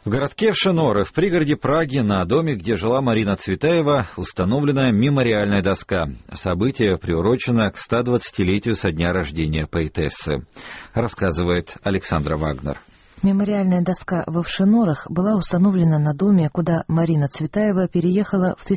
В городке Вшеноры, в пригороде Праги, на доме, где жила Марина Цветаева, установлена мемориальная доска. Событие приурочено к 120-летию со дня рождения поэтессы, рассказывает Александра Вагнер. Мемориальная доска во Вшенорах была установлена на доме, куда Марина Цветаева переехала в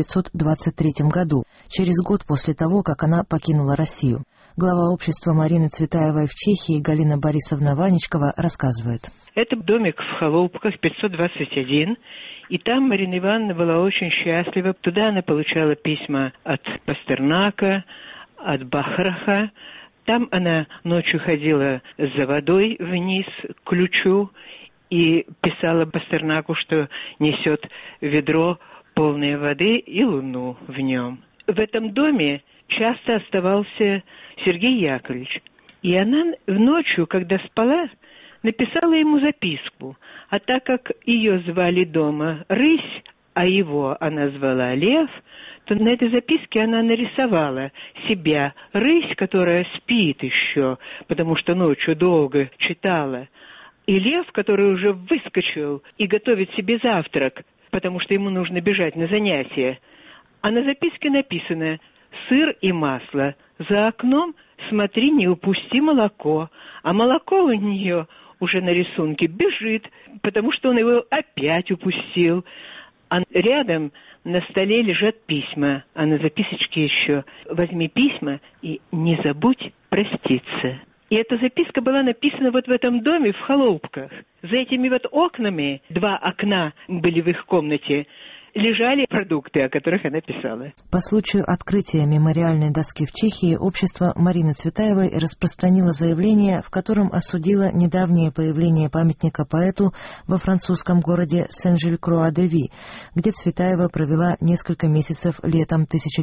1923 году, через год после того, как она покинула Россию. Глава общества Марины Цветаевой в Чехии Галина Борисовна Ваничкова рассказывает. Это домик в Холопках, 521, и там Марина Ивановна была очень счастлива. Туда она получала письма от Пастернака, от Бахраха. Там она ночью ходила за водой вниз к ключу и писала Пастернаку, что несет ведро полное воды и луну в нем. В этом доме часто оставался Сергей Яковлевич. И она ночью, когда спала, написала ему записку. А так как ее звали дома Рысь, а его она звала Лев, то на этой записке она нарисовала себя, рысь, которая спит еще, потому что ночью долго читала, и лев, который уже выскочил и готовит себе завтрак, потому что ему нужно бежать на занятия. А на записке написано «Сыр и масло. За окном смотри, не упусти молоко». А молоко у нее уже на рисунке бежит, потому что он его опять упустил. А рядом на столе лежат письма, а на записочке еще «Возьми письма и не забудь проститься». И эта записка была написана вот в этом доме в Холопках. За этими вот окнами, 2 окна были в их комнате, лежали продукты, о которых она писала. По случаю открытия мемориальной доски в Чехии общество Марины Цветаевой распространило заявление, в котором осудило недавнее появление памятника поэту во французском городе Сен-Жиль-Круа-де-Ви, где Цветаева провела несколько месяцев летом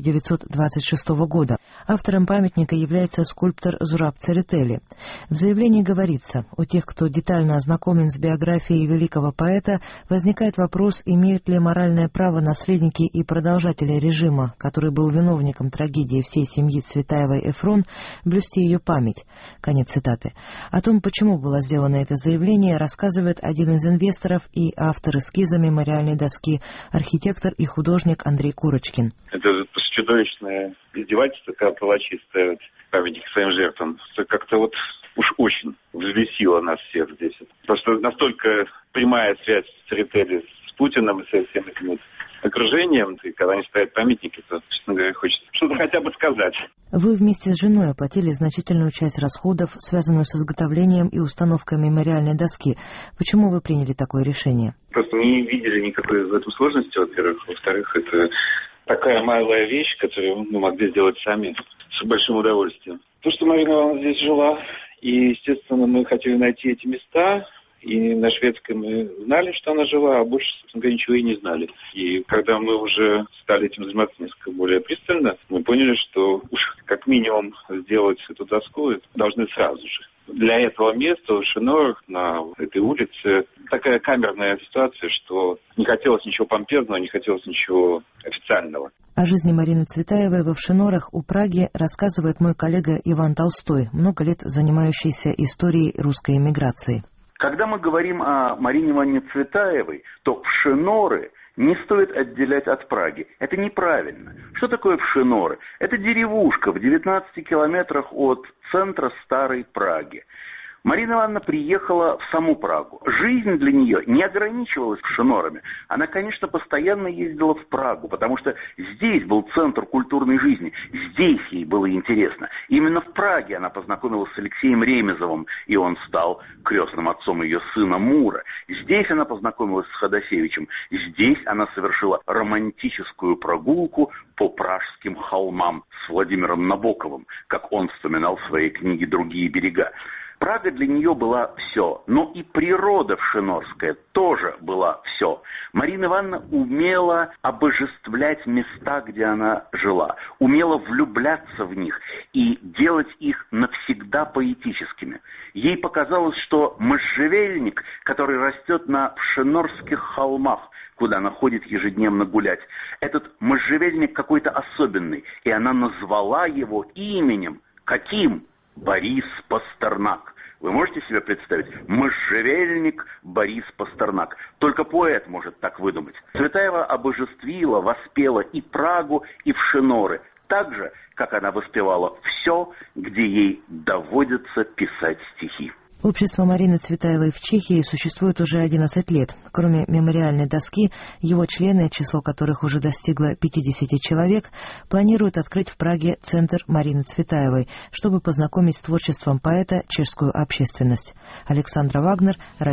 1926 года. Автором памятника является скульптор Зураб Церетели. В заявлении говорится, у тех, кто детально ознакомлен с биографией великого поэта, возникает вопрос, имеют ли моральное право наследники и продолжатели режима, который был виновником трагедии всей семьи Цветаевой-Эфрон, блюсти ее память. Конец цитаты. О том, почему было сделано это заявление, рассказывает один из инвесторов и автор эскиза мемориальной доски, архитектор и художник Андрей Курочкин. Это чудовищное издевательство, когда палачи ставят памятник своим жертвам. Это как-то вот уж очень взбесило нас всех здесь. Потому что настолько прямая связь Церетели с Путиным и со всем этим окружением, и когда они ставят памятники, то, честно говоря, хочется что-то хотя бы сказать. Вы вместе с женой оплатили значительную часть расходов, связанную с изготовлением и установкой мемориальной доски. Почему вы приняли такое решение? Просто не видели никакой в этом сложности, во-первых. Во-вторых, это такая малая вещь, которую мы могли сделать сами с большим удовольствием. То, что Марина Ивановна здесь жила, и, естественно, мы хотели найти эти места. И на шведской мы знали, что она жила, а больше, собственно говоря, ничего и не знали. И когда мы уже стали этим заниматься несколько более пристально, мы поняли, что уж как минимум сделать эту доску должны сразу же. Для этого места в Вшенорах, на этой улице, такая камерная ситуация, что не хотелось ничего помпезного, не хотелось ничего официального. О жизни Марины Цветаевой во Вшенорах у Праги рассказывает мой коллега Иван Толстой, много лет занимающийся историей русской эмиграции. Когда мы говорим о Марине Ивановне Цветаевой, то Вшеноры не стоит отделять от Праги. Это неправильно. Что такое Вшеноры? Это деревушка в 19 километрах от центра Старой Праги. Марина Ивановна приехала в саму Прагу. Жизнь для нее не ограничивалась Вшенорами. Она, конечно, постоянно ездила в Прагу, потому что здесь был центр культурной жизни. Здесь ей было интересно. Именно в Праге она познакомилась с Алексеем Ремезовым, и он стал крестным отцом ее сына Мура. Здесь она познакомилась с Ходосевичем. Здесь она совершила романтическую прогулку по пражским холмам с Владимиром Набоковым, как он вспоминал в своей книге «Другие берега». Прага для нее была все, но и природа вшенорская тоже была все. Марина Ивановна умела обожествлять места, где она жила, умела влюбляться в них и делать их навсегда поэтическими. Ей показалось, что можжевельник, который растет на вшенорских холмах, куда она ходит ежедневно гулять, этот можжевельник какой-то особенный, и она назвала его именем. Каким? Борис Пастернак. Вы можете себе представить? Можжевельник Борис Пастернак. Только поэт может так выдумать. Цветаева обожествила, воспела и Прагу, и Вшиноры, так же, как она воспевала все, где ей доводится писать стихи. Общество Марины Цветаевой в Чехии существует уже 11 лет. Кроме мемориальной доски, его члены, число которых уже достигло 50 человек, планируют открыть в Праге центр Марины Цветаевой, чтобы познакомить с творчеством поэта чешскую общественность. Александра Вагнер,